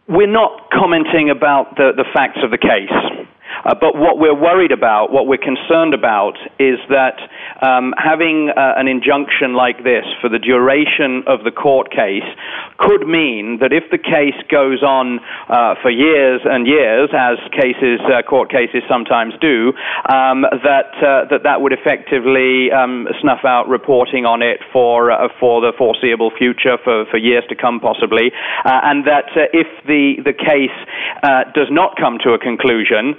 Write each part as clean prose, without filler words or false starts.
We're not commenting about the facts of the case. But what we're worried about, what we're concerned about, is that having an injunction like this for the duration of the court case could mean that if the case goes on for years and years, as court cases sometimes do, that would effectively snuff out reporting on it for the foreseeable future, for years to come possibly, and that if the case does not come to a conclusion,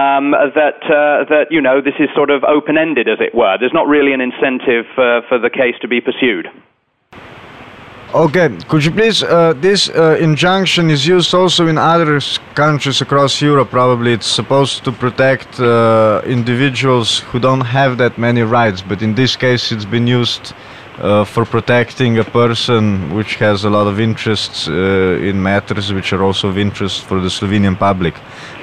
this is sort of open-ended, as it were. There's not really an incentive for the case to be pursued. Okay, could you please, this injunction is used also in other countries across Europe, probably. It's supposed to protect individuals who don't have that many rights, but in this case it's been used for protecting a person which has a lot of interests in matters which are also of interest for the Slovenian public.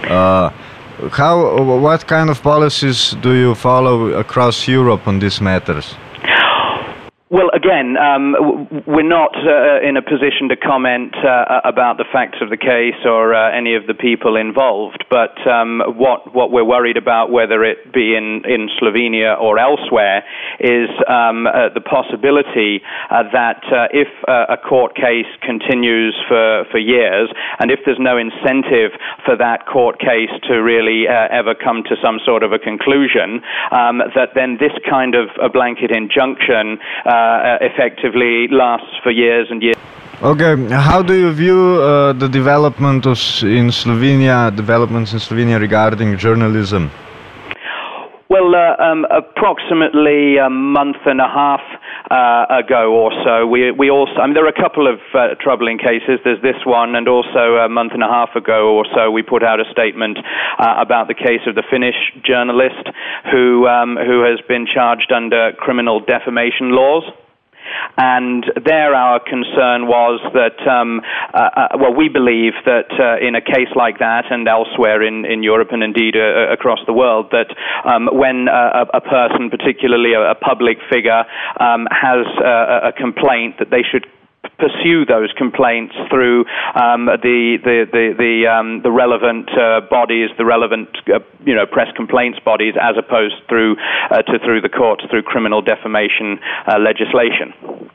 What kind of policies do you follow across Europe on these matters? Well, again, we're not in a position to comment about the facts of the case or any of the people involved, but what we're worried about, whether it be in Slovenia or elsewhere, is the possibility that if a court case continues for years, and if there's no incentive for that court case to really ever come to some sort of a conclusion, that then this kind of a blanket injunction effectively lasts for years and years. Okay, how do you view the developments in Slovenia regarding journalism? Well, approximately a month and a half ago or so, we also, there are a couple of troubling cases. There's this one, and also a month and a half ago or so, we put out a statement about the case of the Finnish journalist who has been charged under criminal defamation laws. And there our concern was that, we believe that in a case like that and elsewhere in Europe and indeed across the world, that when a person, particularly a public figure, has a complaint, that they should pursue those complaints through the relevant bodies, the relevant press complaints bodies, as opposed through the courts through criminal defamation legislation.